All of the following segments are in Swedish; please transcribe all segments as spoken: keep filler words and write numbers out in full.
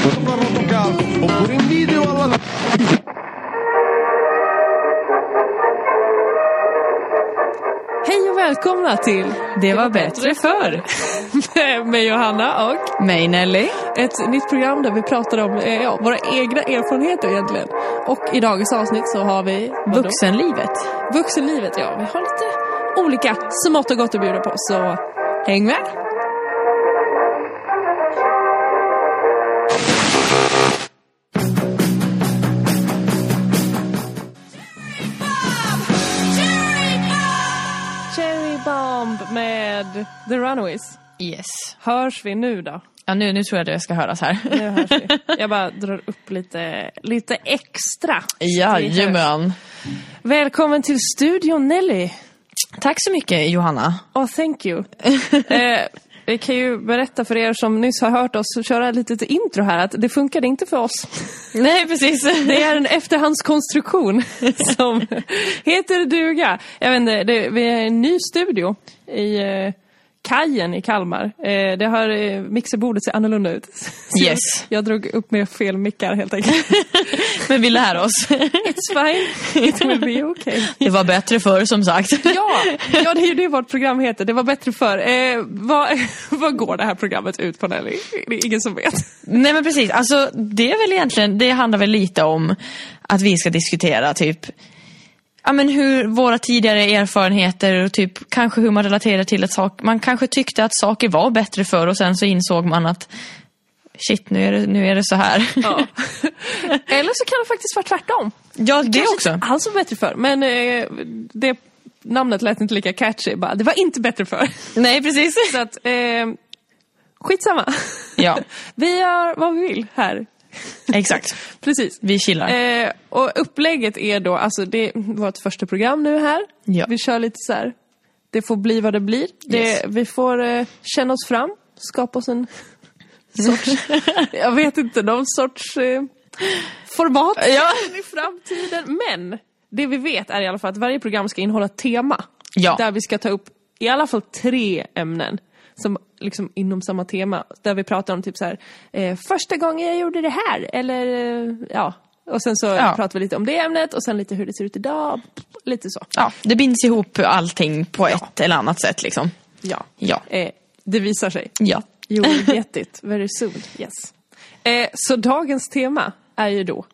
Oppure in video alla... Hej och välkomna till Det var bättre förr. med Johanna och mig Nelly. Ett nytt program där vi pratar om eh, ja, våra egna erfarenheter egentligen. Och i dagens avsnitt så har vi vadå? Vuxenlivet. Vuxenlivet, ja. Vi har lite olika smått och gott att bjuda på, så häng med! Cherry Bomb med The Runaways. Yes. Hörs vi nu då? Ja, nu, nu tror jag att det ska höras här. Nu hörs vi. Jag bara drar upp lite, lite extra. Jajamän. Välkommen till studion, Nelly. Tack så mycket, Johanna. Oh, thank you. eh, vi kan ju berätta för er som nyss har hört oss köra lite litet intro här att det funkade inte för oss. Nej, precis. Det är en efterhandskonstruktion som heter duga. Jag vet inte, det, vi är en ny studio i eh, Kajen i Kalmar. Eh, det har eh, mixerbordet ser annorlunda ut. Så yes. Jag, jag drog upp med fel mickar helt enkelt. Men vi lär oss. It's fine. It will be okay. Det var bättre förr, som sagt. Ja, ja, det är ju det vårt program heter. Det var bättre förr. Eh, vad, vad går det här programmet ut på, Nelly? Det är ingen som vet. Nej, men precis. Alltså, det är väl egentligen, det handlar väl lite om att vi ska diskutera typ ja, men hur våra tidigare erfarenheter och typ kanske hur man relaterar till ett sak. Man kanske tyckte att saker var bättre förr och sen så insåg man att shit, nu är det, nu är det så här. Ja. Eller så kan det faktiskt vara tvärtom. Ja, det kanske också. Inte alls var bättre förr, men eh, det namnet lät inte lika catchy. Bara, det var inte bättre förr. Nej, precis. Så att, eh, skitsamma. Ja. Vi gör vad vi vill här. Exakt. Precis. Vi chillar. Eh, och upplägget är då, alltså det var ett första program nu här. Ja. Vi kör lite så här. Det får bli vad det blir. Det, yes. Vi får eh, känna oss fram. Skapa oss en sorts, jag vet inte, någon sorts eh, format ja. i framtiden. Men det vi vet är i alla fall att varje program ska innehålla ett tema. Ja. Där vi ska ta upp i alla fall tre ämnen som liksom inom samma tema, där vi pratar om typ så här eh, första gången jag gjorde det här, eller eh, ja, och sen så ja. pratar vi lite om det ämnet och sen lite hur det ser ut idag, lite så. Ja, det binds ihop allting på ja. ett eller annat sätt liksom. Ja. Ja. Eh, det visar sig. Ja. You will get it very soon. Yes. Eh, så dagens tema är ju då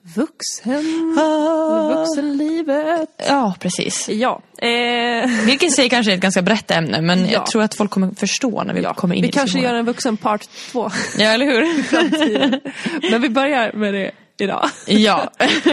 vuxen, ah. vuxenlivet. Ja, precis. Ja. Eh. Vilket säger kanske är ett ganska brett ämne, men ja. jag tror att folk kommer förstå när vi ja. kommer in vi i Vi kanske gör en vuxen part två. Ja, eller hur? I framtiden. Men vi börjar med det idag. Ja.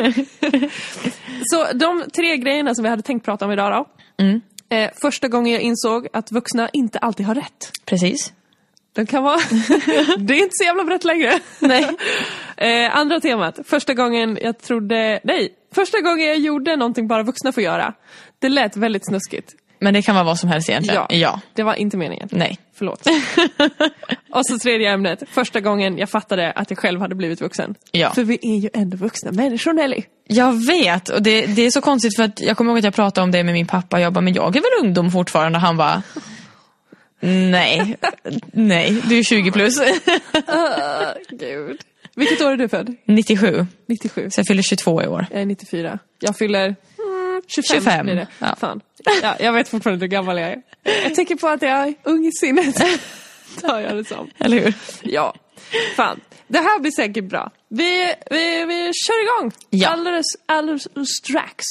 Så de tre grejerna som vi hade tänkt prata om idag då. Mm. Eh, första gången jag insåg att vuxna inte alltid har rätt. Precis. Den kan vara... det är inte så jävla brett längre. Nej. eh, andra temat. Första gången jag trodde... Nej, första gången jag gjorde någonting bara vuxna får göra. Det lät väldigt snuskigt. Men det kan vara vad som helst egentligen. Ja, ja. Det var inte meningen. Nej. Förlåt. Och så tredje ämnet. Första gången jag fattade att jag själv hade blivit vuxen. Ja. För vi är ju ändå vuxna människor, Nelly. Jag vet. Och det, det är så konstigt för att jag kommer ihåg att jag pratade om det med min pappa. Jag bara, men jag är väl ungdom fortfarande? Han bara... Nej, nej, du är tjugo plus. uh, Gud. Vilket år är du född? nittiosju. nittiosju. Så jag fyller tjugotvå i år. Jag är nittiofyra. Jag fyller mm, tjugofem. tjugofem. Blir det. Ja. Fan. Ja, jag vet fortfarande hur gammal jag är. Jag tänker på att jag är ung i sinnet. Tar jag det som. Eller hur? Ja, fan. Det här blir säkert bra. Vi, vi, vi kör igång. Ja. Alldeles, alldeles strax.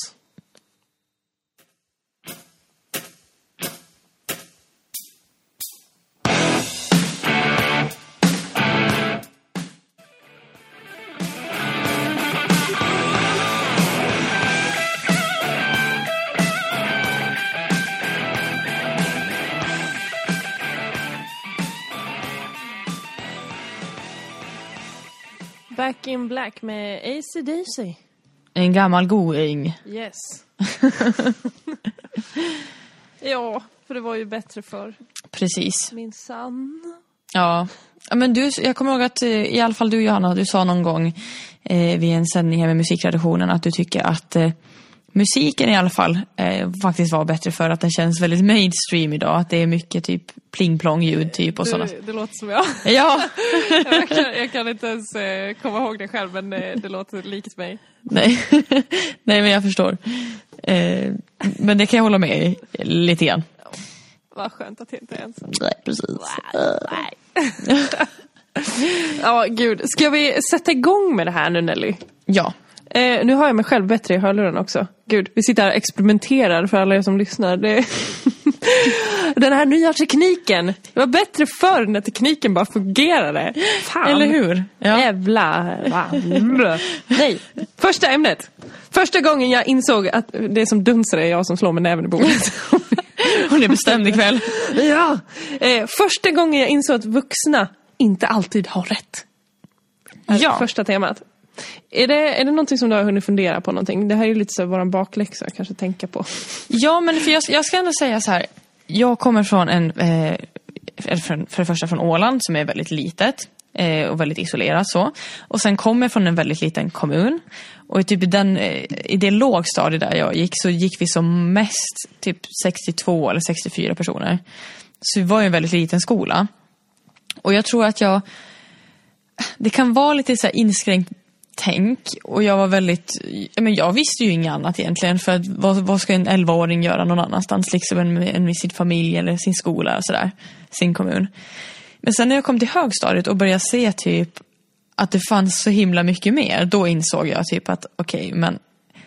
Back in Black med A C D C. En gammal going. Yes. Ja, för det var ju bättre för. Precis. Min sann. Ja. Ja, men du, jag kommer ihåg att i alla fall du, Johanna, du sa någon gång eh, vid en sändning här med musikredaktionen att du tycker att eh, musiken i alla fall eh, faktiskt var bättre för att den känns väldigt mainstream idag. Att det är mycket typ pling-plong-ljud typ och sådana. Det, det låter som jag. Ja. jag, kan, jag kan inte ens eh, komma ihåg det själv, men det, det låter likt mig. Nej. Nej, men jag förstår. Eh, men det kan jag hålla med i lite grann. Vad skönt att det inte ens... Nej, precis. Nej. Ja, gud. Ska vi sätta igång med det här nu, Nelly? Ja. Eh, nu har jag mig själv bättre i hörluren också. Gud, vi sitter här och experimenterar för alla er som lyssnar. Det... Den här nya tekniken. Det var bättre förr när tekniken bara fungerade. Fan. Eller hur? Ja. Jävla. Nej, första ämnet. Första gången jag insåg att det är som dunsar är jag som slår med näven i bordet. Hon är bestämd ikväll. Ja. Eh, första gången jag insåg att vuxna inte alltid har rätt. Ja. Första temat. Är det, är det någonting som du har hunnit fundera på någonting? Det här är ju lite så våran bakläxa kanske tänka på. Ja, men för jag, jag ska ändå säga så här. Jag kommer från en, eh, för, för det första från Åland som är väldigt litet eh, och väldigt isolerat så. Och sen kommer jag från en väldigt liten kommun. Och i, typ den, eh, i det lågstadiet där jag gick så gick vi som mest typ sextiotvå eller sextiofyra personer. Så det var ju en väldigt liten skola. Och jag tror att jag... Det kan vara lite så här inskränkt tänk. Och jag var väldigt... Men jag visste ju inget annat egentligen. För att, vad, vad ska en elvaåring göra någon annanstans? Liksom än med, än med sin familj eller sin skola och sådär. Sin kommun. Men sen när jag kom till högstadiet och började se typ att det fanns så himla mycket mer. Då insåg jag typ att okej, okay, men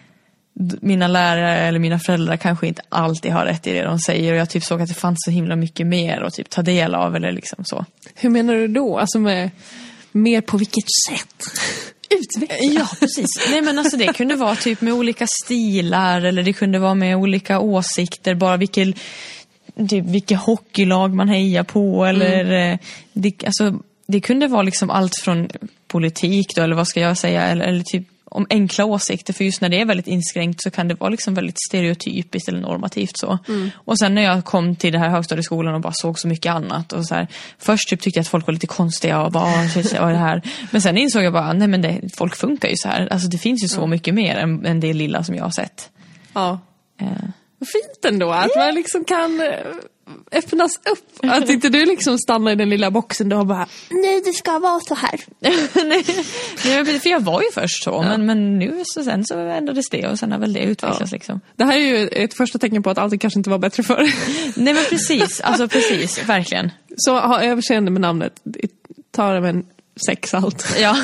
mina lärare eller mina föräldrar kanske inte alltid har rätt i det de säger. Och jag typ såg att det fanns så himla mycket mer att typ ta del av eller liksom så. Hur menar du då? Alltså med mer på vilket sätt? Utveckla. Ja, precis. Nej, men alltså det kunde vara typ med olika stilar eller det kunde vara med olika åsikter. Bara vilken, typ vilket hockeylag man hejar på eller mm. det, alltså, det kunde vara liksom allt från politik då, eller vad ska jag säga, eller, eller typ om enkla åsikter, för just när det är väldigt inskränkt så kan det vara liksom väldigt stereotypiskt eller normativt så. Mm. Och sen när jag kom till det här högstadieskolan och bara såg så mycket annat och så här, först typ tyckte jag att folk var lite konstiga och bara, vad är det här? Men sen insåg jag bara, nej men det, folk funkar ju så här. Alltså det finns ju så mm. mycket mer än, än det lilla som jag har sett. Ja. Uh. Vad fint ändå att yeah. man liksom kan öppnas upp. Att inte du liksom stannar i den lilla boxen då och bara, nej det ska vara så här. nej, nej, för jag var ju först så, ja. men, men nu så sen så ändrades det och sen har väl det utvecklats ja. liksom. Det här är ju ett första tecken på att allt kanske inte var bättre förr. nej men precis, alltså precis, verkligen. Så ha överseende med namnet. Ta det med en sex allt. Ja.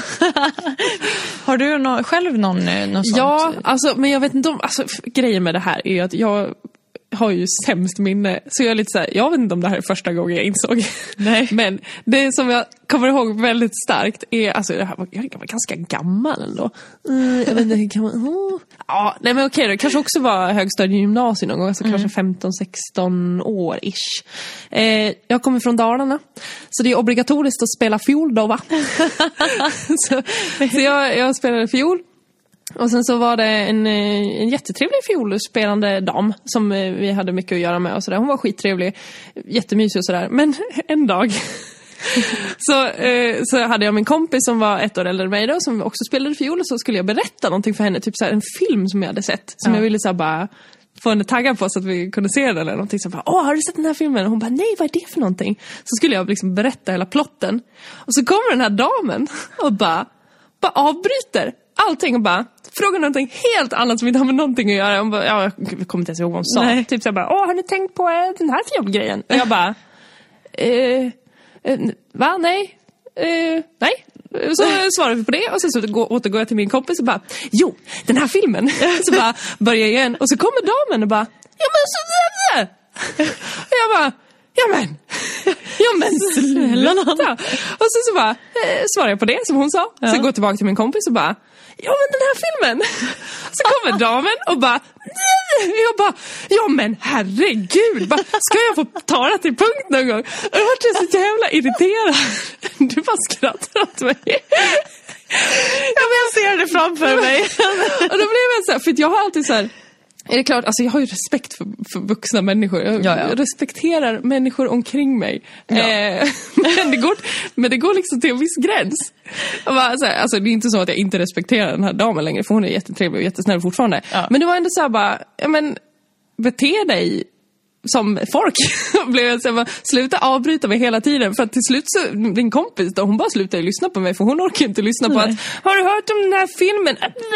Har du no- själv någon, någon sånt? Ja, alltså, men jag vet inte om, alltså, grejen med det här är ju att jag har ju sämst minne. Så jag är lite så här, jag vet inte om det här är första gången jag insåg. Nej. Men det som jag kommer ihåg väldigt starkt är, alltså det här var, jag var ganska gammal ändå. Uh, jag vet inte hur kan man, oh. Ja, nej men okej, det kanske också var högstadiegymnasium någon gång, alltså mm. kanske femton sexton år ish. Eh, jag kommer från Dalarna. Så det är obligatoriskt att spela fiol då, va? så så jag, jag spelade fiol. Och sen så var det en, en jättetrevlig fiolspelande dam som vi hade mycket att göra med och sådär. Hon var skittrevlig, jättemysig och sådär. Men en dag så, eh, så hade jag min kompis som var ett år äldre än mig då, som också spelade fiol, och så skulle jag berätta någonting för henne, typ så här, en film som jag hade sett som ja. jag ville så här, bara få henne taggad på så att vi kunde se den eller någonting. Så bara, åh, har du sett den här filmen? Och hon bara, nej, vad är det för någonting? Så skulle jag liksom berätta hela plotten. Och så kommer den här damen och bara, bara avbryter allting och bara frågar någonting helt annat som inte har med någonting att göra. Hon bara, ja, jag kommer inte ens ihåg vad hon sa. Nej. Typ så jag bara, åh, har ni tänkt på eh, den här jobbgrejen? Och jag bara, eh, eh, va? Nej. Eh, nej. Så svarade vi på det och sen så återgår jag till min kompis och bara, jo, den här filmen. Så bara börjar jag igen och så kommer damen och bara, ja men så och jag bara, ja men ja men sluta. Och så, så bara eh, svarar jag på det som hon sa. Ja. Så går jag tillbaka till min kompis och bara, ja men den här filmen. Så kommer damen och bara, jag bara, ja men herregud, bara, ska jag få ta det till punkt någon gång? Och jag var så jävla irriterad. Du bara skrattar åt mig. Ja, men jag ser det framför mig. Och då blev jag så här, för jag har alltid så här, är det klart, alltså jag har ju respekt för, för vuxna människor. Jag ja, ja. respekterar människor omkring mig. Ja. Eh, men, det går, men det går liksom till en viss gräns. Bara, så här, alltså, det är inte så att jag inte respekterar den här damen längre, för hon är jättetrevlig och jättesnäll fortfarande. Ja. Men det var ändå så här bara, ja men, bete dig som folk. Blev jag så här, sluta avbryta mig hela tiden, för att till slut så, din kompis då, hon bara slutade lyssna på mig, för hon orkar inte lyssna på Nej. att, har du hört om den här filmen?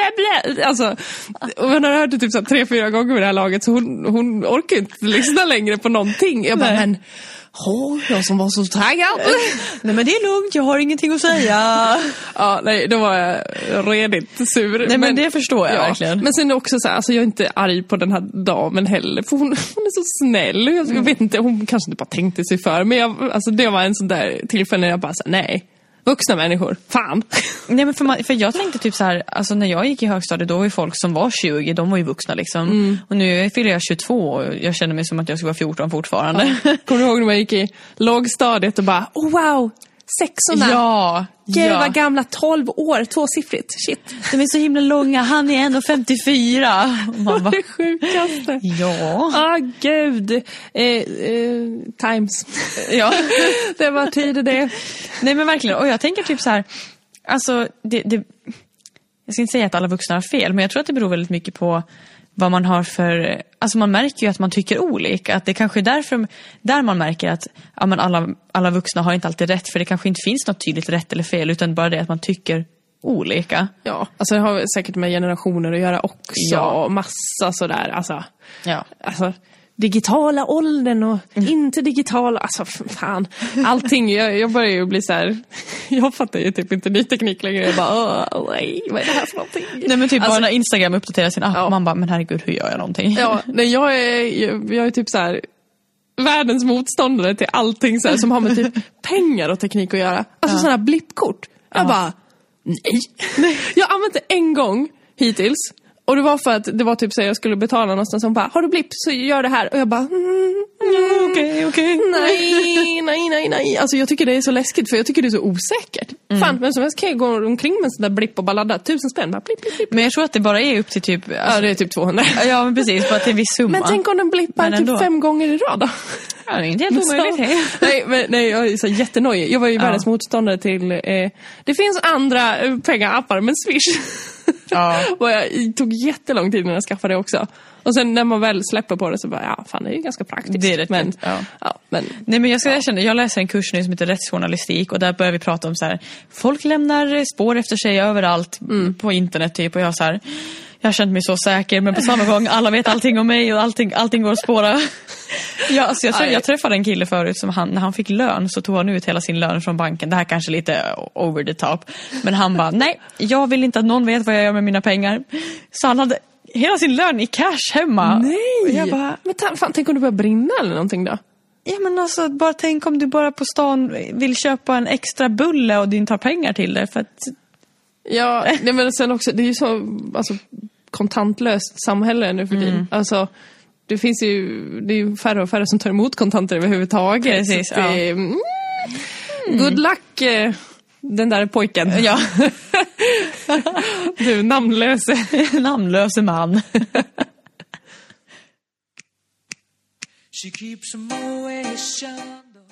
Alltså, och hon har hört det typ så här, tre, fyra gånger vid det här laget, så hon, hon orkar inte lyssna längre på någonting. Jag bara, Nej. men åh, jag som var så taggad. Nej men det är lugnt, jag har ingenting att säga. Ja, nej, då var jag redigt sur. Nej men, men det förstår jag ja, verkligen. Men sen också så här, alltså jag är inte arg på den här damen heller, för hon, hon är så snäll. Jag, jag vet inte, hon kanske inte bara tänkte sig för, men jag, alltså det var en sån där tillfälle när jag bara sa nej. Vuxna människor, fan. Nej men för, man, för jag tänkte typ så här, alltså när jag gick i högstadiet, då var ju folk som var tjugo, de var ju vuxna liksom. Mm. Och nu fyller jag tjugotvå och jag känner mig som att jag ska vara fjorton fortfarande. Ja. Kommer du ihåg när man gick i lågstadiet och bara, oh wow, sexorna. Ja. Gud ja. vad gamla, tolv år, tvåsiffrigt, shit. De är så himla långa, han är ändå femtiofyra. Man bara, det sjukaste. Ja. Ah gud. Eh, eh, times. Ja. Det var tid det. Nej men verkligen, och jag tänker typ så här, alltså det, det, jag ska inte säga att alla vuxna har fel, men jag tror att det beror väldigt mycket på vad man har för, alltså man märker ju att man tycker olika, att det kanske är därför där man märker att ja, men alla, alla vuxna har inte alltid rätt, för det kanske inte finns något tydligt rätt eller fel, utan bara det att man tycker olika. Ja, alltså det har säkert med generationer att göra också, ja. Massa sådär, alltså, ja. alltså digitala åldern och mm. inte digitala, alltså fan, allting, jag, jag börjar ju bli så här, jag fattar ju typ inte ny teknik längre, jag bara, åh, nej, vad är det här för någonting? Nej men typ alltså, bara när Instagram uppdaterar sin app, ja. man bara, men herregud, hur gör jag någonting? Ja, nej, jag är, jag, jag är typ så här världens motståndare till allting så här, som har med typ pengar och teknik att göra, alltså ja. sådana blippkort, jag ja. bara, nej, nej. Jag har använt det en gång hittills. Och det var för att det var typ så att jag skulle betala någonstans, som bara, har du blipp så gör det här. Och jag bara, mm, mm, okej, okej. Nej, nej, nej, nej. Alltså jag tycker det är så läskigt, för jag tycker det är så osäkert. Mm. Fan, men som helst kan jag gå omkring med en sån där blipp och bara ladda tusen spänn. Bara blipp, blipp, blipp. Men jag tror att det bara är upp till typ... Alltså, ja, det är typ tvåhundra. Ja, men precis, bara till en viss summa. Men tänk om den blippar typ fem gånger i rad då. Ja, det är inte helt omöjligt. nej, men, nej, jag är så jättenojig. Jag var ju ja. världens motståndare till... Eh, det finns andra eh, pengaappar, men Swish... Ja. Och jag tog jättelång tid när jag skaffade det också. Och sen när man väl släpper på det så bara, ja fan, det är ju ganska praktiskt. Det är rätt, men, ja. Ja, men, Nej men jag ska ja. erkänna, jag läser en kurs nu som heter rättsjournalistik, och där börjar vi prata om så här, folk lämnar spår efter sig överallt mm. på internet typ, och jag så här, jag har känt mig så säker, men på samma gång alla vet allting om mig och allting, allting går att spåra. Ja, alltså jag, jag träffade en kille förut som han, när han fick lön så tog han ut hela sin lön från banken. Det här kanske lite over the top, men han bara, nej, jag vill inte att någon vet vad jag gör med mina pengar. Så han hade hela sin lön i cash hemma. Nej, och jag bara, men ta, fan, tänk om du börjar brinna eller någonting då? Ja men alltså, bara tänk om du bara på stan vill köpa en extra bulle och du inte har pengar till det, för att... Ja, nej, men sen också, det är ju så alltså, kontantlöst samhälle nu för tiden. Mm. Alltså, det finns ju, det är ju färre och färre som tar emot kontanter överhuvudtaget. Precis, så det, ja. mm, good luck, eh, den där pojken. Ja. Du, namnlöse. Namnlöse man. She keeps them always shined.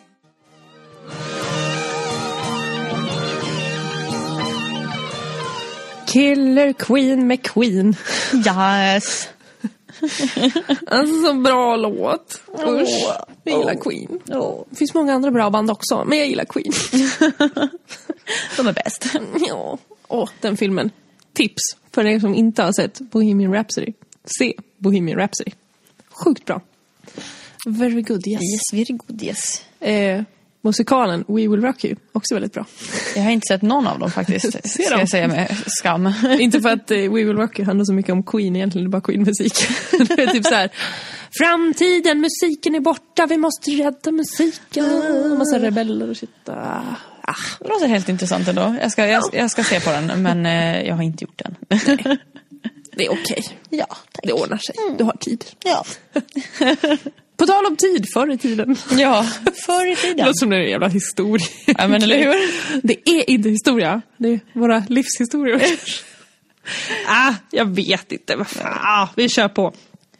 Killer Queen med Queen. Yes. Alltså så bra låt. Usch, jag gillar Queen. Oh. Det finns många andra bra band också, men jag gillar Queen. De är bäst. Ja, åh, den filmen. Tips för er som inte har sett Bohemian Rhapsody. Se Bohemian Rhapsody. Sjukt bra. Very good, yes. Yes, very good, yes. Eh, musikalen We Will Rock You, också väldigt bra. Jag har inte sett någon av dem faktiskt. Ska jag säga med skam. Inte för att eh, We Will Rock You handlar så mycket om Queen egentligen, det är bara Queen-musik. Det är typ så här: framtiden, musiken är borta, vi måste rädda musiken. Massa rebeller och shit. Ah. Det låter helt intressant ändå. Jag ska, jag, jag ska se på den, men eh, jag har inte gjort den. Nej. Det är okej. Okay. Ja, tack. Det ordnar sig. Mm. Du har tid. Ja. På tal om tid, förr i tiden. Ja, förr i tiden. Det låter som det är en jävla historia. Ja, men eller hur? Det är inte historia. Det är våra livshistorier. ah, jag vet inte. Ah, vi kör på.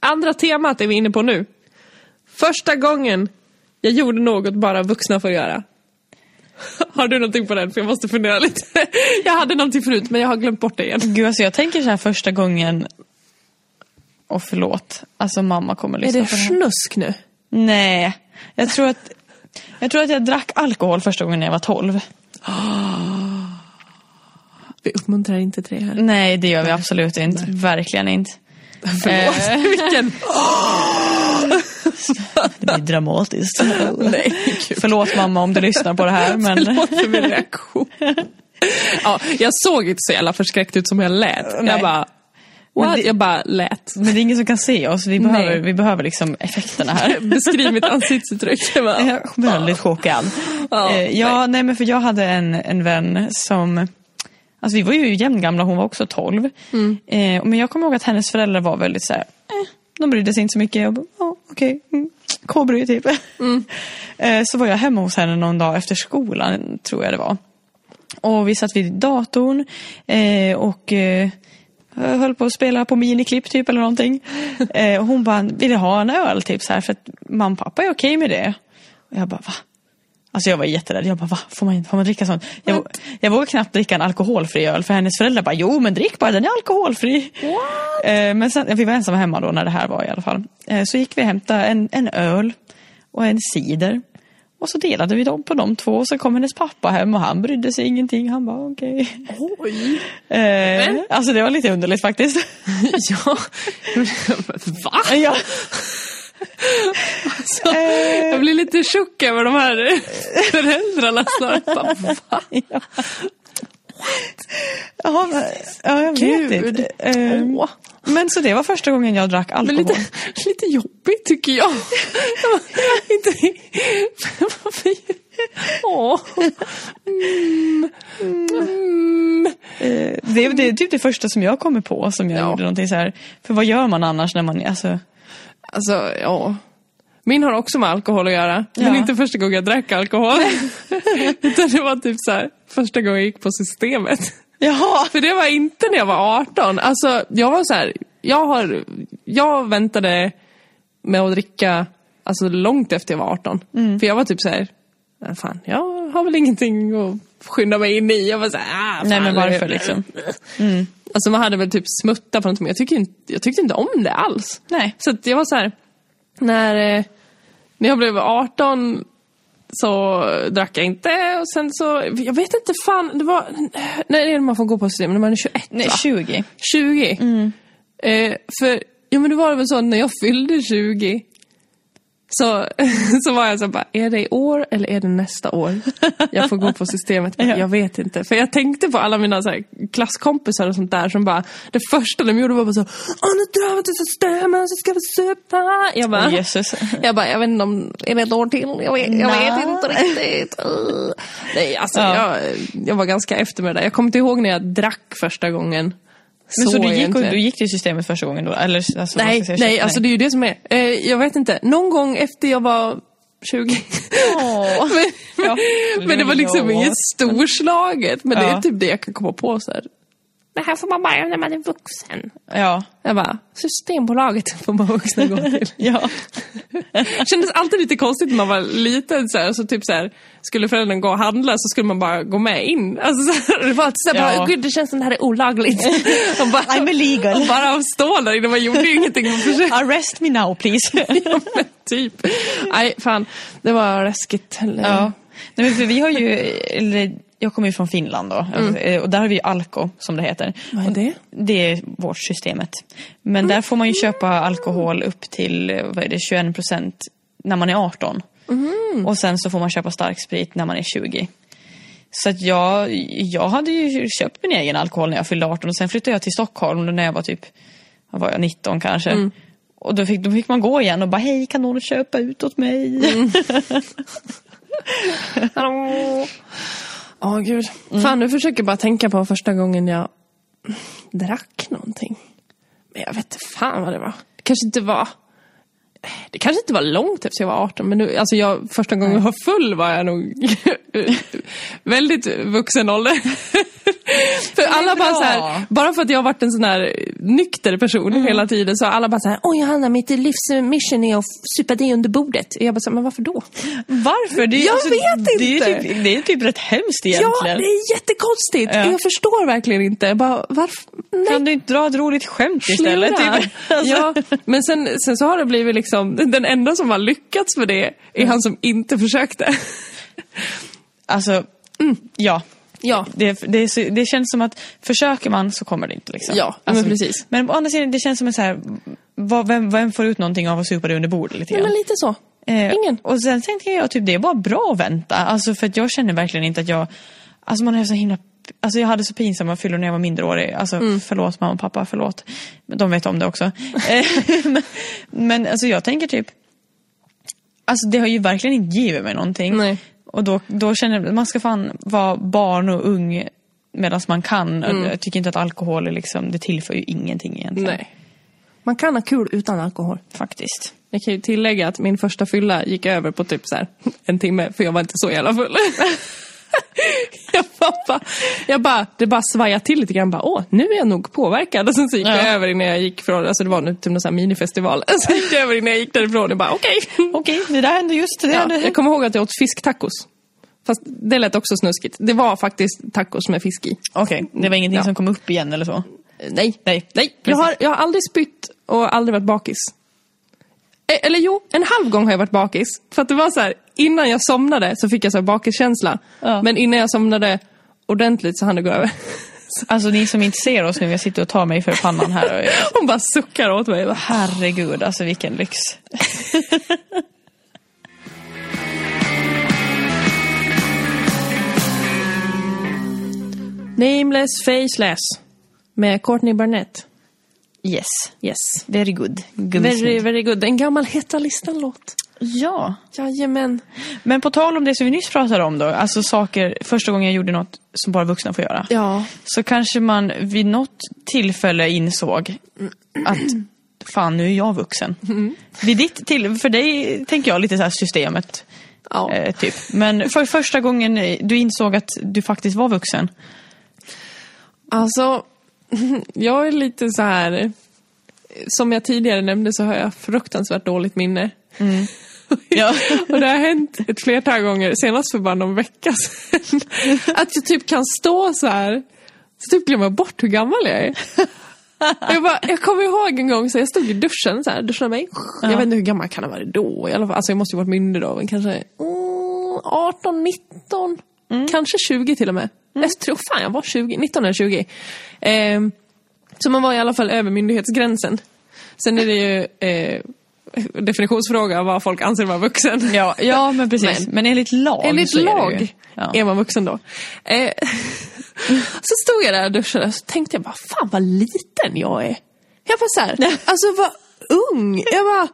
Andra temat är vi inne på nu. Första gången jag gjorde något bara vuxna får göra. Har du någonting på den? För jag måste fundera lite. Jag hade någonting förut, men jag har glömt bort det igen. Gud, alltså jag tänker så här första gången... Och förlåt. Alltså mamma kommer lyssna på det. Är det snusk nu? Nej. Jag tror att... Jag tror att jag drack alkohol första gången när jag var tolv. Oh. Vi uppmuntrar inte till det här. Nej, det gör vi absolut inte. Nej. Verkligen inte. Förlåt, eh. vilken... Det blir dramatiskt. Nej, förlåt mamma om du lyssnar på det här. Men... Förlåt för min reaktion. Ja, jag såg inte så jävla förskräckt ut som jag lät. Nej. Jag bara... Det, jag bara lät. Men det är ingen som kan se oss. Vi behöver, vi behöver liksom effekterna här. Beskriv mitt ansiktsuttryck. Jag är väldigt chockad. Ja, eh, ja nej. nej men för jag hade en, en vän som... Alltså vi var ju jämngamla, hon var också tolv. Mm. Eh, men jag kommer ihåg att hennes föräldrar var väldigt så här... Eh, de brydde sig inte så mycket. Jag bara, oh, okej. Okay. Mm. Kobry typ. Mm. eh, så var jag hemma hos henne någon dag efter skolan, tror jag det var. Och vi satt vid datorn. Eh, och... Eh, Jag höll på att spela på miniklipp typ eller någonting. Eh, och hon bara, ville ha en öl typ så här, för att mamma och pappa är okej med det. Och jag bara, va? Alltså jag var jätterädd. Jag bara, va? Får man, får man dricka sånt? Jag, jag vågade knappt dricka en alkoholfri öl, för hennes föräldrar bara, jo men drick bara, den är alkoholfri. Eh, men sen, vi var ensamma hemma då när det här var i alla fall. Eh, så gick vi och hämtade en, en öl och en cider. Och så delade vi dem på de två. Och så kom hennes pappa hem och han brydde sig ingenting. Han bara okej. Okay. Oj. Eh, alltså det var lite underligt faktiskt. Ja. Va? Ja. Alltså, eh. jag blir lite chock över de här föräldrarna snart. Bara, va? Ja. Ja, men, ja, jag Gud. vet inte. Eh, Åh. Men så det var första gången jag drack alkohol. Men lite, lite jobbigt tycker jag. Inte... Varför? Åh. Mm. Mm. Eh, det, det är typ det första som jag kommer på som jag ja. gjorde någonting så här. För vad gör man annars när man... Alltså, alltså ja... Min har också med alkohol att göra. Ja. Men inte första gången jag drack alkohol. Utan det var typ så här, första gången jag gick på systemet. Jaha. För det var inte när jag var arton. Alltså, jag var så här, jag har, jag väntade med att dricka alltså långt efter jag var arton. Mm. För jag var typ så här, fan, jag har väl ingenting att skynda mig in i. Jag var så här, ah, fan, nej men varför liksom? Mm. Alltså man hade väl typ smuttat på något, men jag tyckte inte, jag tyckte inte om det alls. Nej. Så att jag var så här, när, eh, när jag blev arton så drack jag inte. Och sen så, jag vet inte fan, det var, när är det man får gå på systemet? När man är tjugoett, nej, va? tjugo. tjugo. Mm. Eh, för, ja men det var väl så när jag fyllde tjugo. Så, så var jag så bara, är det i år eller är det nästa år jag får gå på systemet? Ja. Jag vet inte. För jag tänkte på alla mina så här, klasskompisar och sånt där som bara, det första de gjorde var bara så, åh nu drar vi till systemet så ska vi supa. Jag bara, oh, Jesus. jag bara, jag vet inte om, är det ett år till? Jag vet, jag vet inte riktigt. Uh. Nej, alltså ja. jag, jag var ganska efter med det där. Jag kommer inte ihåg när jag drack första gången. Men så, så du, gick, och, du gick till systemet första gången då? Eller, alltså, nej, säga, nej, nej, alltså det är ju det som är. Eh, jag vet inte. Någon gång efter jag var tjugo. Oh. men, ja, men det var liksom inget storslaget. Men ja. Det är typ det jag kan komma på så här. Det här får man bara när man är vuxen. Ja. Jag bara, Systembolaget får man vuxna gå till. Ja. Det kändes alltid lite konstigt när man var liten. Så, här, så typ så här, skulle föräldrarna gå och handla så skulle man bara gå med in. Alltså, så här, det var så här, ja. bara, gud det känns som det här är olagligt. Och bara, I'm illegal. Och bara avstå där innan man gjorde ingenting. Arrest me now please. Ja men typ. Nej fan, det var läskigt. Eller... Ja. Nej, men för vi har ju... Eller, jag kommer ju från Finland då. Mm. Och där har vi Alko, som det heter. Vad är det? Det är vårt systemet. Men mm. där får man ju köpa alkohol upp till vad är det, tjugoen procent när man är arton. Mm. Och sen så får man köpa starksprit när man är tjugo. Så att jag, jag hade ju köpt min egen alkohol när jag fyllde arton. Och sen flyttade jag till Stockholm när jag var typ vad var jag, nitton kanske. Mm. Och då fick, då fick man gå igen och bara, hej kan någon köpa ut åt mig? Mm. Hallå. Åh oh, gud. Mm. Fan, nu försöker jag bara tänka på första gången jag drack någonting. Men jag vet inte fan vad det var. Det kanske inte var... Det kanske inte var långt efter jag var arton. Men nu, alltså jag, första gången jag var full var jag nog väldigt vuxen ålder. För alla bara så här, bara för att jag har varit en sån här nykter person mm. hela tiden. Så alla bara så här, oj Johanna, mitt livsmission är att supa dig under bordet. Och jag bara så här, men varför då? Varför? Det är, jag alltså, vet inte. Det är, typ, det är typ rätt hemskt egentligen. Ja, det är jättekonstigt. Ja. Jag förstår verkligen inte. Jag bara, varför? Nej. Kan du inte dra ett roligt skämt istället? Typ? Alltså. Ja, men sen, sen så har det blivit liksom, den enda som har lyckats med det är mm. han som inte försökte. Alltså, mm. ja. Ja. Det, det, det känns som att försöker man så kommer det inte liksom. Ja, alltså, men precis. Men på andra sidan, det känns som en så här, vad, vem, vem får ut någonting av att supa det under bordet lite grann? Ja, men lite så. Eh, Ingen. Och sen tänkte jag typ det är bara bra att vänta. Alltså för att jag känner verkligen inte att jag, alltså man är så himla, alltså jag hade så pinsamma fyllor när jag var mindreårig. Alltså mm. förlåt mamma och pappa, förlåt. Men de vet om det också. men, men alltså jag tänker typ, alltså det har ju verkligen inte givit mig någonting. Nej. Och då, då känner jag, man ska fan vara barn och ung medan man kan. Mm. Jag tycker inte att alkohol är liksom, det tillför ju ingenting egentligen. Nej. Man kan ha kul utan alkohol. Faktiskt. Jag kan ju tillägga att min första fylla gick över på typ så här en timme, för jag var inte så jävla full. jag bara, jag bara, det bara svajade till lite grann. Bara, åh, nu är jag nog påverkad. Och sen så gick ja. jag över innan jag gick från, alltså det var nu typ någon sån här minifestival. Så gick jag över innan jag gick därifrån och bara, okej. Okay. Okej, okay, det där hände just det. Ja, jag kommer ihåg att jag åt fisktacos. Fast det lät också snuskigt. Det var faktiskt tacos med fisk i. Okej, okay. Det var ingenting ja. som kom upp igen eller så? Nej, nej, nej. Jag har, jag har aldrig spytt och aldrig varit bakis. Eller jo, en halv gång har jag varit bakis. För att det var så här, innan jag somnade så fick jag så här bakiskänsla. Ja. Men innan jag somnade ordentligt så hann det gå över. Alltså ni som inte ser oss nu, jag sitter och tar mig för pannan här. Och jag... Hon bara suckar åt mig. Herregud, alltså vilken lyx. Nameless Faceless med Courtney Barnett. Yes. Yes. Very good. Very, very good. En gammal heta listan-låt. Ja. Jajamän. Men på tal om det som vi nyss pratade om då, alltså saker, första gången jag gjorde något som bara vuxna får göra. Ja. Så kanske man vid något tillfälle insåg att fan, nu är jag vuxen. Mm. Vid ditt till, för dig tänker jag lite så här systemet. Ja. Eh, typ. Men för första gången du insåg att du faktiskt var vuxen. Alltså, jag är lite så här, som jag tidigare nämnde så har jag fruktansvärt dåligt minne. Mm. Ja. Och det har hänt ett flertal gånger, senast för bara någon vecka sedan, att jag typ kan stå så här, så typ glömma bort hur gammal jag är. Jag, bara, jag kommer ihåg en gång så jag stod i duschen så här, duschade mig. Ja. Jag vet inte hur gammal kan det vara då i alla fall. Alltså jag måste ju varit myndig då, men kanske mm, arton, nitton, mm. kanske tjugo till och med. Mm. Jag tror fan jag var tjugo, nitton eller tjugo. Eh, så man var i alla fall över myndighetsgränsen. Sen är det ju eh, definitionsfråga vad folk anser vara vuxen. Ja, ja men precis. Men, men enligt lag enligt så lag är, det ju, ja. är man vuxen då. Eh, så stod jag där och duschade och så tänkte jag bara, fan vad liten jag är. Jag var så här, alltså vad ung. Jag var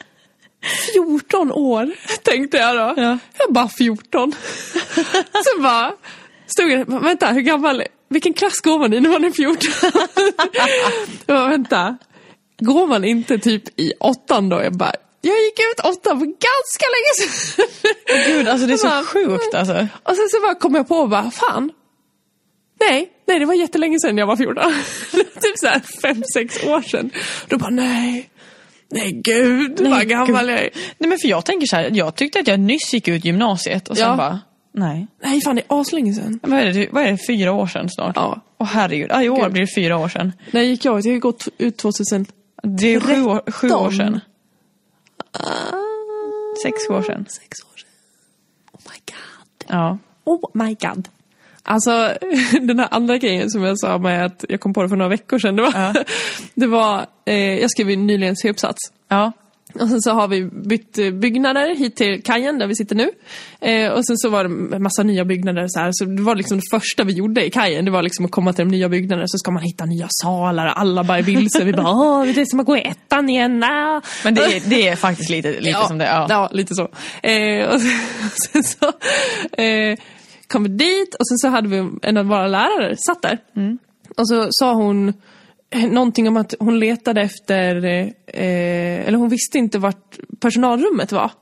fjorton år, tänkte jag då. Ja. Jag bara fjorton. Så bara stod jag, vänta, hur gammal, vilken klass går man i när man är fjorton? Jag bara, vänta, går man inte typ i åttan då? Jag bara, jag gick ut åttan för ganska länge sedan. Oh, Gud, alltså det är så bara, sjukt alltså. Och sen så bara kom jag på och bara, fan, nej, nej det var jättelänge sedan jag var fjorton. Typ så här fem, sex år sedan. Då bara, nej, nej gud, nej, vad gammal jag är. Nej men för jag tänker så här, jag tyckte att jag nyss gick ut gymnasiet och sen ja. bara, nej. Nej, fan det är aslänge sedan. Vad är det, vad är det fyra år sedan snart? Ja. Åh herregud, ah, i år gud. Blir det fyra år sedan. Nej, gick jag, jag har gått ut tvåtusen. Det är sju år, sju år sedan. Uh, sex år sedan. Sex år sedan. Oh my god. Ja. Oh my god. Alltså, den här andra grejen som jag sa med att jag kom på det för några veckor sedan. Det var, ja. det var eh, jag skrev nyligen en C-uppsats. Ja. Och sen så har vi bytt byggnader hit till kajen där vi sitter nu. Eh, och sen så var det en massa nya byggnader så här. Så det var liksom det första vi gjorde i kajen. Det var liksom att komma till de nya byggnaderna. Så ska man hitta nya salar. Alla bara är vilse. Vi bara, åh, det är som att gå i ettan igen. Ah. Men det är, det är faktiskt lite, lite ja, som det. Ja, ja lite så. Eh, och sen, och sen så eh, kom vi dit. Och sen så hade vi en av våra lärare satt där. Mm. Och så sa hon någonting om att hon letade efter eh, eller hon visste inte vart personalrummet var.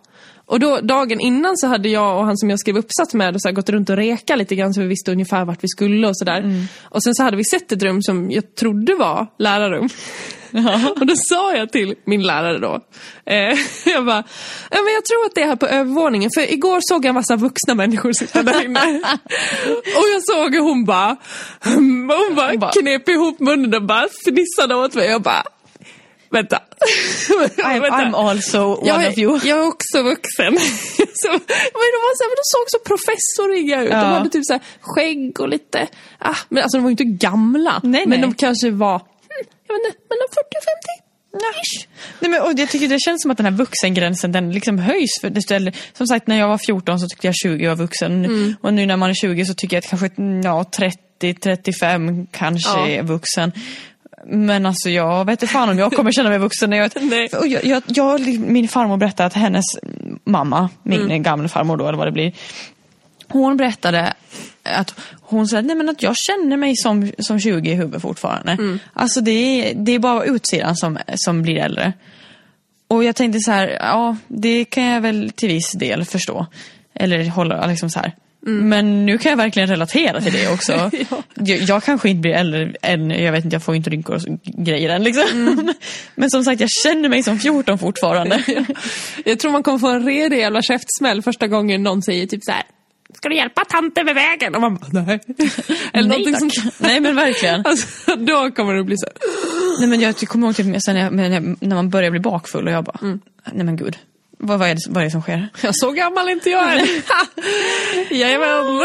Och då, dagen innan så hade jag och han som jag skrev uppsats med och så här, gått runt och reka lite grann så vi visste ungefär vart vi skulle och sådär. Mm. Och sen så hade vi sett ett rum som jag trodde var lärarrum. Ja. Och då sa jag till min lärare då. Eh, jag bara, ja, men jag tror att det är här på övervåningen. För igår såg jag en massa vuxna människor sitta där inne. Och jag såg hur hon bara, hon bara, hon bara knep ihop munnen och bara fnissade åt mig. Jag bara, vänta. I'm, vänta. I'm also one jag, of you. Jag är också vuxen. så, men de, var så här, men de såg så professoriga ut. Ja. De hade typ så här skägg och lite... Ah, men alltså de var ju inte gamla. Nej, men nej. De kanske var... Hmm, jag vet inte, mellan fyrtio och femtio. Ish. Nej, men, och jag tycker det känns som att den här vuxengränsen den liksom höjs för desto äldre. Som sagt, när jag var fjorton så tyckte jag tjugo var vuxen. Mm. Och nu när man är tjugo så tycker jag att kanske ja, trettio trettiofem kanske ja. är vuxen. Men alltså jag vet inte fan om jag kommer känna mig vuxen när jag, och jag, jag, jag min farmor berättade att hennes mamma, min mm. gamla farmor då eller vad det blir, hon berättade att hon sa nej men att jag känner mig som, som tjugo i huvudet fortfarande. Mm. Alltså det är, det är bara utsidan som, som blir äldre. Och jag tänkte så här, ja det kan jag väl till viss del förstå. Eller hålla liksom så här. Mm. Men nu kan jag verkligen relatera till det också. ja. jag, jag kanske inte blir äldre än, jag vet inte, jag får inte rynkor och grejer än liksom. Mm. Men som sagt, jag känner mig som fjorton fortfarande. Jag tror man kommer få en redig jävla käftsmäll första gången någon säger typ så här: ska du hjälpa tant över vägen? Och man bara, nej. Eller nej, någonting som... nej, men verkligen. Alltså, då kommer det bli så. Nej, men jag kommer ihåg typ, sen när, jag, när man börjar bli bakfull och jag bara, mm. nej men gud. Vad, vad, är det, vad är det som sker? Jag så gammal inte jag är. Jajamän.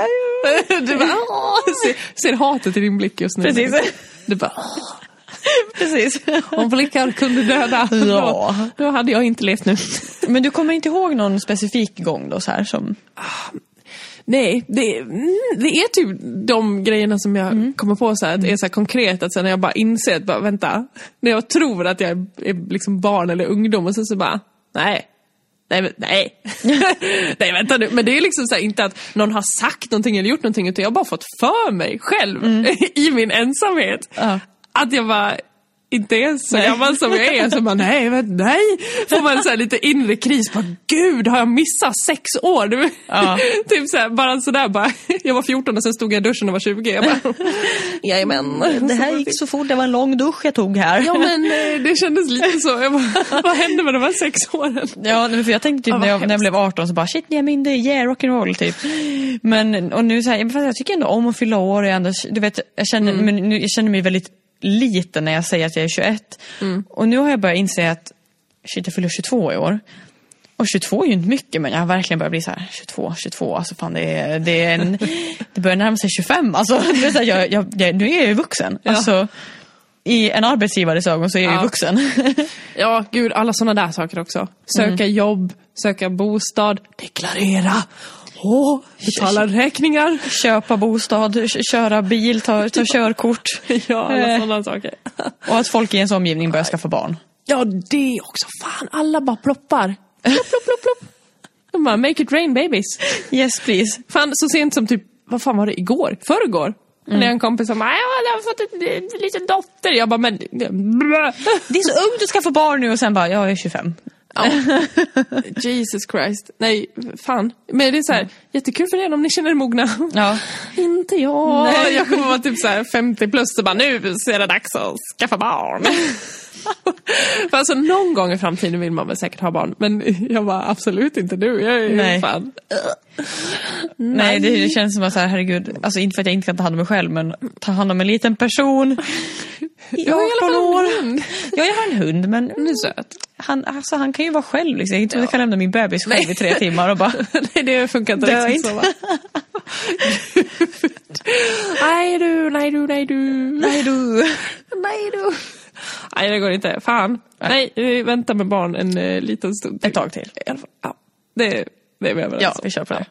Du bara, ser, ser hatet i din blick just nu. Precis. Du bara, precis. Om blickar kunde döda. Ja. Då, då hade jag inte levt nu. Men du kommer inte ihåg någon specifik gång då så här som... Nej, det, det är typ de grejerna som jag mm. kommer på så här, att det är så här konkret att sen när jag bara inser att bara, vänta, när jag tror att jag är, är liksom barn eller ungdom och så så bara, nej. Nej, nej. nej, vänta nu. Men det är liksom så här, inte att någon har sagt någonting eller gjort någonting, utan jag har bara fått för mig själv mm. i min ensamhet. Uh. Att jag bara inte är så gammal som jag är. Så man, nej, men nej. Får man så här lite inre kris. Bara, gud, har jag missat sex år? Du, ja. typ så här, bara sådär. Bara, jag var fjorton och sen stod jag i duschen och var tjugo. Jag bara, jajamän. Det här gick så fort. Det var en lång dusch jag tog här. Ja, men det kändes lite så. Jag bara, vad hände med de här sex åren? Ja, för jag tänkte typ ja, när, jag, när jag blev arton så bara, shit, jag minns det. Yeah, rock'n'roll typ. Men, och nu så här, jag tycker ändå om att fylla år. Jag, ändå, du vet, jag, känner, mm. men nu, jag känner mig väldigt liten när jag säger att jag är tjugoett. Mm. Och nu har jag börjat inse att shit, jag fyller tjugotvå i år. Och tjugotvå är ju inte mycket, men jag har verkligen börjat bli så här tjugotvå, tjugotvå, alltså fan det är, det är en, det börjar närma sig tjugofem, alltså det är så här, jag, jag, jag, nu är jag ju vuxen. Ja. Alltså i en arbetsgivares ögon så är jag ju ja. vuxen. Ja, gud, alla sådana där saker också. Söka mm. jobb, söka bostad, deklarera. Åh, betala räkningar. Köpa bostad, köra bil, ta, ta körkort. Ja, alla sådana saker. Och att folk i ens omgivning börjar skaffa barn. Ja, det också. Fan, alla bara ploppar. Plopp, plopp, plopp, plopp. De bara, make it rain babies. Yes, please. Fan, så sent som typ, vad fan var det, igår? Förrgår? Mm. När en kompis som, jag har fått en, en liten dotter. Jag bara, men... Det är så ungt att skaffa barn nu och sen bara, jag är tjugofem. Ja. Jesus Christ. Nej, fan. Men det är så här, mm. jättekul för er om ni känner er mogna. Ja. Inte jag. Nej. Jag kommer vara typ så här femtio plus och bara, nu ser det dags att skaffa barn. För alltså någon gång i framtiden vill man väl säkert ha barn. Men jag var absolut inte nu. Jag är Nej. fan. Nej, det, det känns som att så här, herregud. Alltså inte för att jag inte kan ta hand om mig själv, men ta hand om en liten person. I arton år. Ja, jag har en hund, men den är söt. Han, alltså, han kan ju vara själv liksom. Jag inte ja. jag kan lämna min bebis själv Nej. i tre timmar och bara... Nej, det funkar inte riktigt inte. så va? Nej du, nej du, nej du. Nej du. Nej du. Nej, det går inte. Fan. Nej, vi väntar med barn en uh, liten stund till. Ett tag till. I alla fall. Ja, det, det är vi överens. Ja, vi kör på det.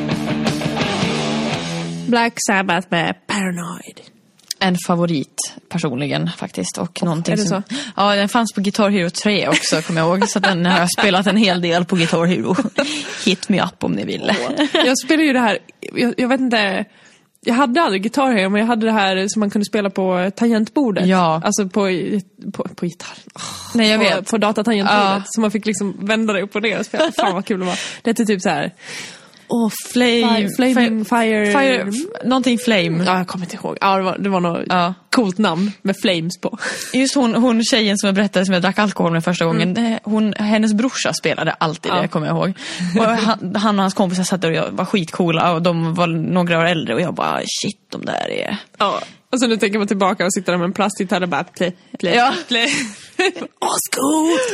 Black Sabbath med Paranoid. En favorit personligen faktiskt. Och oh, någonting är det som, så? Ja, den fanns på Guitar Hero tre också, kommer jag ihåg. Så den har jag spelat en hel del på Guitar Hero. Hit me up om ni vill. Oh. Jag spelar ju det här, jag, jag vet inte... Jag hade aldrig gitarr här, men jag hade det här som man kunde spela på tangentbordet. Ja. Alltså på, på, på gitarr. Oh, Nej, jag på, vet. På datatangentbordet. Ja. Så man fick liksom vända det upp och ner och spela. Fan vad kul det var. Det är typ så här... Åh, oh, flame, fire, flaming fire... fire... Någonting flame. Ja, jag kommer inte ihåg. Ja, det var, det var något ja. coolt namn med flames på. Just hon, hon tjejen som jag berättade som jag drack alkohol med första gången. Mm. Hon, hennes brorsa spelade alltid ja. det, kommer jag ihåg. Och han, han och hans kompisar satt där och var skitcoola. Och de var några år äldre. Och jag bara, shit, de där är... Ja, och så nu tänker man tillbaka och sitter där med en plastgitarr och bara play, play, ja. play. Ascoolt!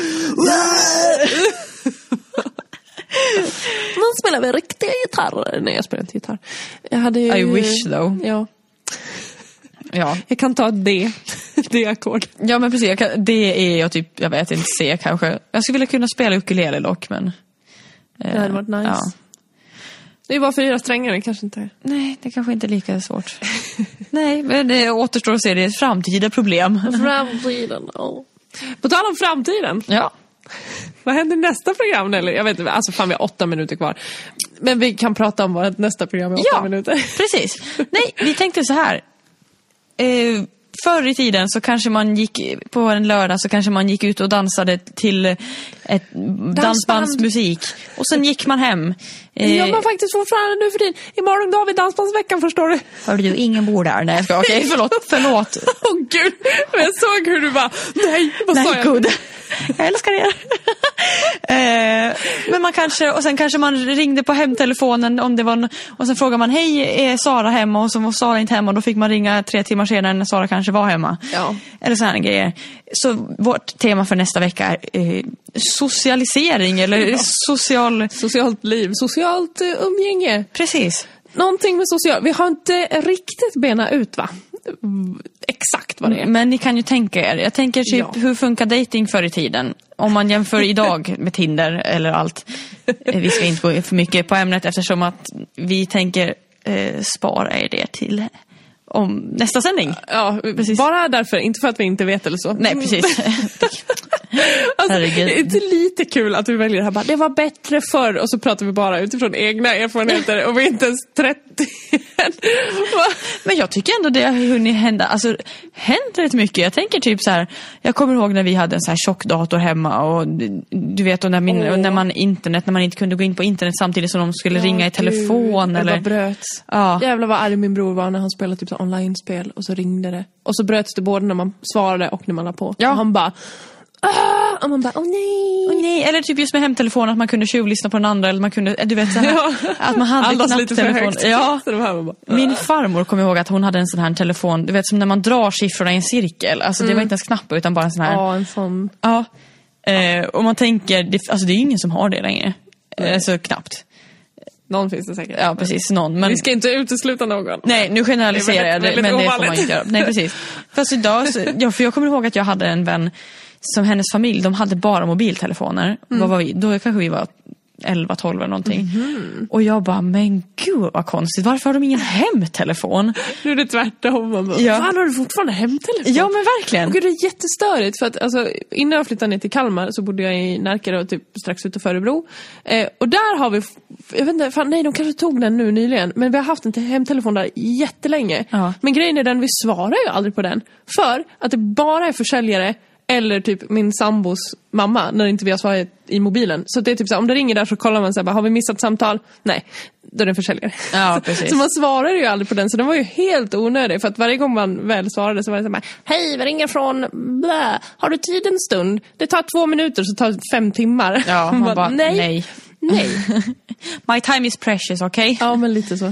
Man spelar väl riktiga gitarrer. Nej, jag spelar inte gitarr. Jag hade ju... I wish though. Ja. Ja. Jag kan ta ett D. D-ackord. Ja, men precis. Jag kan, det är jag typ, jag vet inte, C kanske. Jag skulle vilja kunna spela ukulele dock, men... Eh, det hade varit nice. Ja. Det är bara fyra strängar, det kanske inte är. Nej, det kanske inte är lika svårt. Nej, men det återstår att se. Det är ett framtida problem. Framtiden, oh. På tal om framtiden. Ja. Vad händer i nästa program? Eller? Jag vet inte, alltså fan vi har åtta minuter kvar. Men vi kan prata om vad nästa program är åtta ja, minuter. Precis. Nej, vi tänkte så här. Eh, förr i tiden så kanske man gick på en lördag så kanske man gick ut och dansade till ett dansbandsmusik. Och sen gick man hem. Eh, ja, man faktiskt fortfarande nu för tiden. Imorgon då har vi dansbandsveckan, förstår du? Hörde du, ingen bor där. Nej, jag ska, okej, förlåt. Förlåt. Åh oh, gud, jag såg hur du bara, nej, vad nej, sa jag? God. Jag älskar er. eh, men man kanske, och sen kanske man ringde på hemtelefonen om det var en, och sen frågar man, hej, är Sara hemma? Och så var Sara inte hemma och då fick man ringa tre timmar senare när Sara kanske var hemma. Ja. Eller sådana grejer. Så vårt tema för nästa vecka är eh, socialisering eller ja. social... Socialt liv, socialt uh, umgänge. Precis. Någonting med social... Vi har inte riktigt bena ut, va? Exakt vad det är. Men ni kan ju tänka er. Jag tänker typ, ja. hur funkar dating förr i tiden? Om man jämför idag med Tinder eller allt. Vi ska inte gå för mycket på ämnet eftersom att vi tänker eh, spara er det till om nästa sändning. Ja, precis. Bara därför. Inte för att vi inte vet eller så. Nej, precis. Alltså, det är inte lite kul att vi väljer det här bara, det var bättre förr och så pratar vi bara utifrån egna erfarenheter och vi är inte ens trettio. Men jag tycker ändå det har hunnit hända, alltså hänt rätt mycket. Jag tänker typ så här, jag kommer ihåg när vi hade en så här tjockdator hemma och du vet och när, min, oh. när man internet, när man inte kunde gå in på internet samtidigt som de skulle ja, ringa i telefon det eller bara bröts. Ja. Jävlar vad arg min bror var när han spelade typ så online-spel och så ringde det och så bröts det både när man svarade och när man la på. Ja. Och han bara ah! Och man bara, åh nej. Åh nej. Eller typ just med hemtelefonen att man kunde tjuvlyssna på den andra eller man kunde, du vet så här, ja. att man hade Allas knapptelefon. Ja. Så här bara, min farmor kommer ihåg att hon hade en sån här telefon, du vet som när man drar siffrorna i en cirkel. Alltså mm. det var inte ens knappar utan bara en sån här. Ja, en sån. Ja. Eh, och man tänker, det, alltså det är ju ingen som har det längre. Eh, så knappt. Någon finns det säkert. Ja, precis. Någon. Men... Vi ska inte utesluta någon. Nej, nu generaliserar jag det, men det får man inte göra. Nej, precis. Fast idag, så, ja, för jag kommer ihåg att jag hade en vän som hennes familj, de hade bara mobiltelefoner. Mm. Vad var vi? Då kanske vi var elva tolv eller någonting. Mm. Och jag bara, men gud vad konstigt. Varför har de ingen hemtelefon? Nu är det tvärtom. Man bara, ja. Fan, har du fortfarande hemtelefon? Ja, men verkligen. Och gud, det är jättestörigt. För att alltså, innan jag flyttade ner till Kalmar så bodde jag i Närke och typ strax utanför Örebro. Eh, och där har vi, jag vet inte, fan, nej de kanske tog den nu nyligen. Men vi har haft en hemtelefon där jättelänge. Ja. Men grejen är den, vi svarar ju aldrig på den. För att det bara är försäljare eller typ min sambos mamma när inte vi har svarat i mobilen. Så det är typ så här, om det ringer där så kollar man så här, bara, har vi missat samtal? Nej, då är det en försäljare. Ja, precis. Så man svarar ju aldrig på den, så den var ju helt onödig. För att varje gång man väl svarade så var det så här, hej, vi ringer från blä. Har du tid en stund? Det tar två minuter så tar det fem timmar. Ja, man bara, bara nej. Nej. nej. My time is precious, okej? Okay? Ja, men lite så.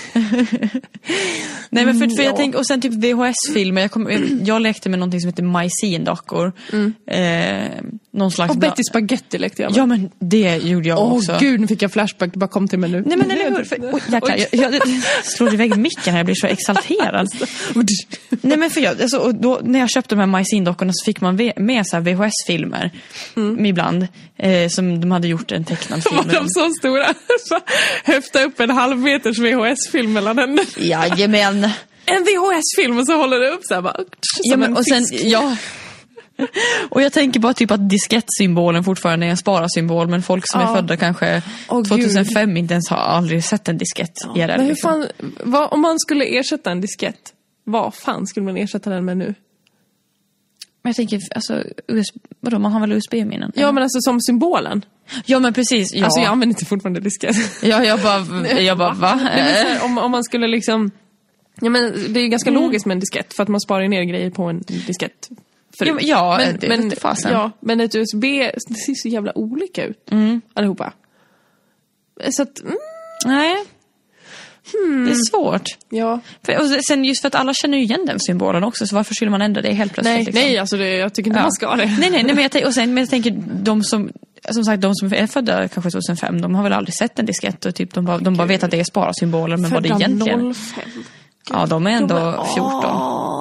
Nej, men för, för jag tänker, och sen typ V H S-filmer. Jag, kom, jag lekte med någonting som heter Majsin-dockor. Mm. Eh, någon slags och Betty Spaghetti lekte jag med. Ja, men det gjorde jag oh, också. Åh gud, nu fick jag flashback. Det bara kom till mig nu. Nej, men eller hur? För, oh, jäklar, jag, jag, jag slår iväg micken här. Jag blir så exalterad. Nej, men för jag, alltså, och då, när jag köpte de här Majsin-dockorna så fick man med så här V H S-filmer mm. ibland. Eh, som de hade gjort en tecknad film. Var de så stora? Höfta upp en halv meters V H S-film mellan henne. Jajamän. en V H S-film och så håller det upp så här bara. Ja, men, och sen, ja. Och jag tänker bara typ att diskettsymbolen fortfarande är en spara-symbol, men folk som ja. är födda kanske oh, tjugohundrafem Gud. inte ens har aldrig sett en diskett. Ja. I det, men hur liksom. fan, vad, om man skulle ersätta en diskett, vad fan skulle man ersätta den med nu? Men jag tänker, alltså, U S B, vadå, man har väl U S B-minnen? Ja, men alltså som symbolen. Ja, men precis. Ja. Alltså jag använder inte fortfarande diskett. Ja, jag bara, jag bara va? Nej, men så, om, om man skulle liksom, ja men det är ganska mm. logiskt med en diskett, för att man sparar ner grejer på en diskett. Ja, ja, men, det men, är fasen. Ja, men ett U S B, det ser så jävla olika ut. Mm. Allihopa. Så att, mm. nej. Hmm. Det är svårt. Ja. För, och sen just för att alla känner igen den symbolen också, så varför skulle man ändra det helt plötsligt? Nej, liksom? nej alltså det, jag tycker inte ja. man ska det. Nej, nej, nej men, jag, och sen, men jag tänker, de som, som sagt, de som är födda kanske tjugohundrafem, de har väl aldrig sett en diskett och typ, de, bara, de bara vet att det är spara-symboler, men födda vad det egentligen noll fem. Ja, de är ändå de är, fjorton.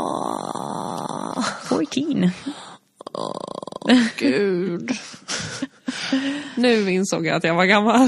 fjorton. Åh, oh, gud. Nu insåg jag att jag var gammal.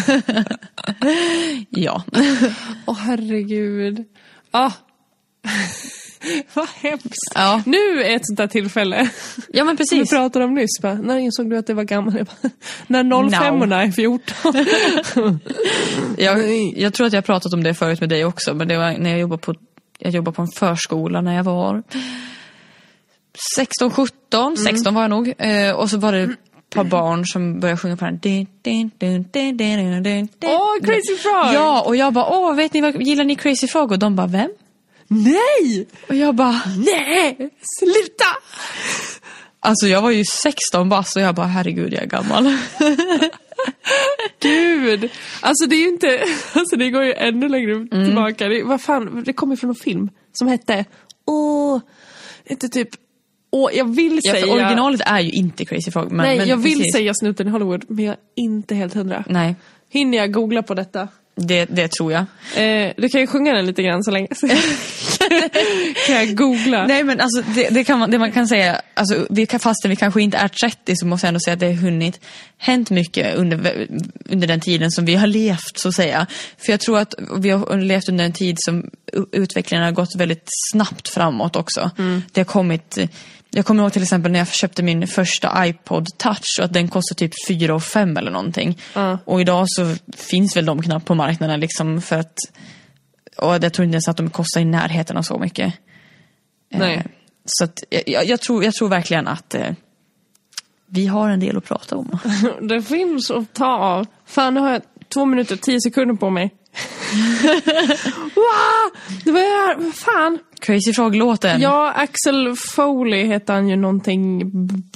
Ja. Åh, oh, herregud. Ah. Vad hemskt. Ja. Nu är ett sånt där tillfälle. Ja, men precis. Vi pratade om nyss. Bara, när insåg du att det var gammal? Jag bara, när noll fem-orna är fjorton. jag, jag tror att jag har pratat om det förut med dig också. Men det var när jag jobbade på, jag jobbade på en förskola när jag var sexton sjutton. Mm. sexton var jag nog. Eh, och så var det ett par barn som började sjunga på den. Åh, Crazy Frog! Ja, och jag bara, åh, vet ni vad, gillar ni Crazy Frog? Och de bara, vem? Nej! Och jag bara, nej, sluta! Alltså jag var ju sexton bast och jag bara, herregud, jag är gammal. Gud, alltså det är ju inte, alltså det går ju ännu längre mm. tillbaka. Det, vad fan, det kommer från en film som hette, åh, inte typ, åh, jag vill ja, säga... originalet är ju inte Crazy Frog. Men, nej, men jag vill precis. säga Snuten i Hollywood, men jag är inte helt hundra. Nej. Hinner jag googla på detta? Det, det tror jag. Eh, du kan ju sjunga den lite grann så länge. Kan jag googla? Nej, men alltså det, det, kan man, det man kan säga, alltså, vi kan, fastän vi kanske inte är trettio, så måste jag ändå säga att det har hunnit hänt mycket under, under den tiden som vi har levt, så att säga. För jag tror att vi har levt under en tid som utvecklingen har gått väldigt snabbt framåt också. Mm. Det har kommit... Jag kommer ihåg till exempel när jag köpte min första iPod Touch och att den kostade typ fyra och fem eller någonting. Mm. Och idag så finns väl de knappt på marknaden liksom, för att, och jag tror inte ens att de kostar i närheten av så mycket. Nej. Eh, så att jag, jag, tror, jag tror verkligen att eh, vi har en del att prata om. Det finns att ta av. Fan, nu har jag två minuter och tio sekunder på mig. Wow! Det var, vad fan? Crazy Frog-låten. Ja, Axel Foley heter han ju någonting.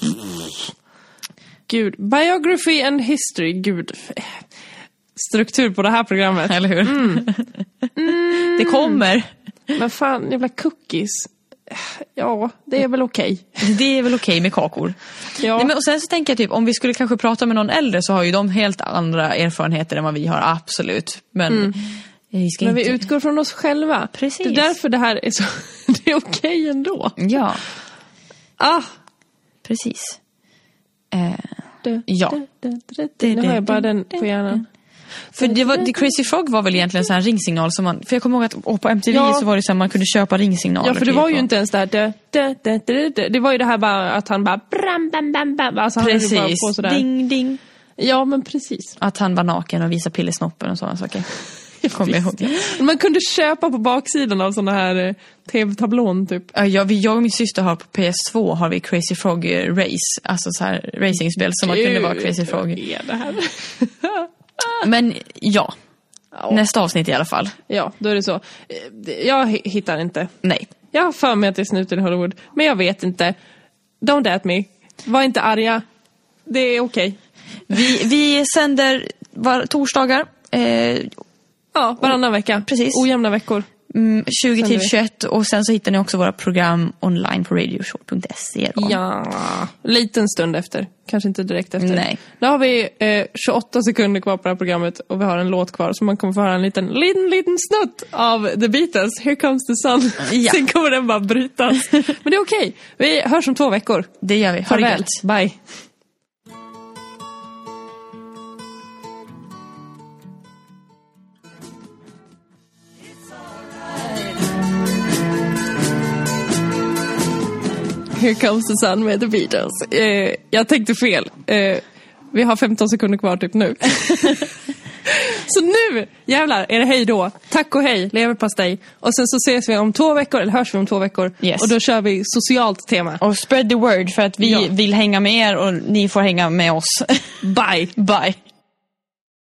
Gud. Biography and History. Gud. Struktur på det här programmet. Eller hur? Mm. Mm. Det kommer. Men fan, jävla cookies. Ja, det är väl okej. Okay. Det är väl okej okay med kakor. Ja. Nej, men, och sen så tänker jag typ, om vi skulle kanske prata med någon äldre, så har ju de helt andra erfarenheter än vad vi har, absolut. Men mm. vi ska Men inte... vi utgår från oss själva. Precis. Det är därför det här är så... Det är okej okay ändå. Ja. Ah. Precis. Eh, det, ja. Det, det, det, det. Nu har jag bara den på hjärnan. För det var, The Crazy Frog var väl egentligen så här en ringsignal som man... För jag kommer ihåg att oh, på M T V ja. så var det så här, man kunde köpa ringsignaler. Ja, för det var ju och... inte ens det här... Det, det, det, det, det. det var ju det här bara att han bara... Bram, bam, bam, bam. Alltså, precis. Han bara på sådär. Ding, ding. Ja, men precis. Att han var naken och visade pillesnoppen och sådana saker. Kommer jag ihåg. Man kunde köpa på baksidan av såna här eh, tv-tablån typ. Ja, vi, jag och min syster har på P S två har vi Crazy Frog Race. Alltså så här racingspel som man kunde vara Crazy Frog. Ja, det här. Men ja, ja, nästa avsnitt i alla fall. Ja, då är det så. Jag hittar inte. Nej. Jag har för mig att det är Snuten i Hollywood. Men jag vet inte. Don't at me. Var inte arga. Det är okej. Okay. Vi, vi sänder var torsdagar. Eh, ja, varannan vecka. Precis. Ojämna veckor. Mm, tjugo till tjugoett. Och sen så hittar ni också våra program online på radioshort punkt se. Ja, liten stund efter. Kanske inte direkt efter. Nej. Nu har vi eh, tjugoåtta sekunder kvar på det här programmet. Och vi har en låt kvar. Så man kommer få höra en liten, liten, liten snutt av The Beatles. Here Comes the Sun. Ja. Sen kommer den bara brytas. Men det är okej. Okay. Vi hörs om två veckor. Det gör vi. Ha det gött. Bye. Here Comes the Sun med The Beatles. Eh, jag tänkte fel. Eh, vi har femton sekunder kvar typ nu. Så nu, jävlar, är det hej då. Tack och hej, leverpastej. Och sen så ses vi om två veckor, eller hörs vi om två veckor. Yes. Och då kör vi socialt tema. Och spread the word för att vi ja. vill hänga med er och ni får hänga med oss. Bye. Bye.